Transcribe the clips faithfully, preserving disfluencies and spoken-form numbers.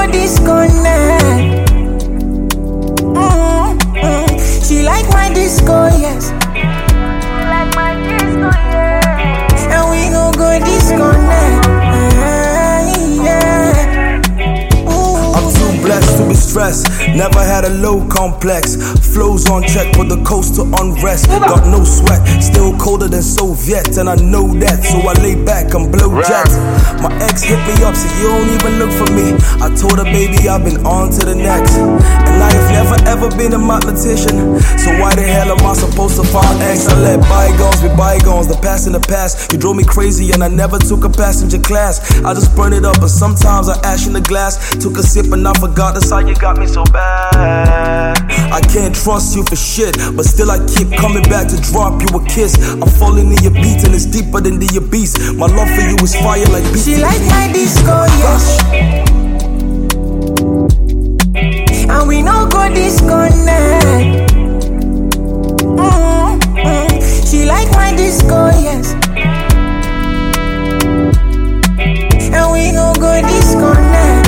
go disconnect. Mm-hmm. She like my disco, yes. She like my disco, yeah. And we gon' go disconnect. I'm too blessed to be stressed. Never had a low complex. Flows on check with the coast to unrest. Got no sweat, still colder than Soviet, and I know that, so I lay back and blow jets. My ex hit me up, so you don't even look for me. I told her, baby, I've been on to the next. And I have never ever been a mathematician, so why the hell am I supposed to find X? I let bygones be bygones, the past in the past. You drove me crazy and I never took a passenger class. I just burn it up and sometimes I ash in the glass. Took a sip and I forgot that's how you got me so bad. I can't trust you for shit, but still I keep coming back to drop you a kiss. I'm falling in your beat and it's deeper than the abyss. My love for you is fire like beat. She like my disco, yes. And we no go disconnect. Mm-hmm. She like my disco, yes. And we no go disconnect.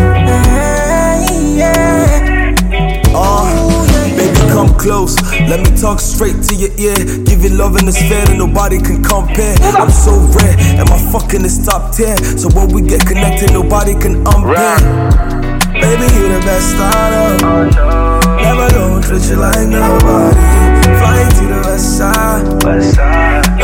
Yeah. Uh, baby, come close. Let me talk straight to your ear. Give you love in this fair that nobody can compare. I'm so rare, and my fucking is top ten. So when we get connected, nobody can unpair. Baby, you the best I know. Never gonna treat you like nobody. Flying to the west side.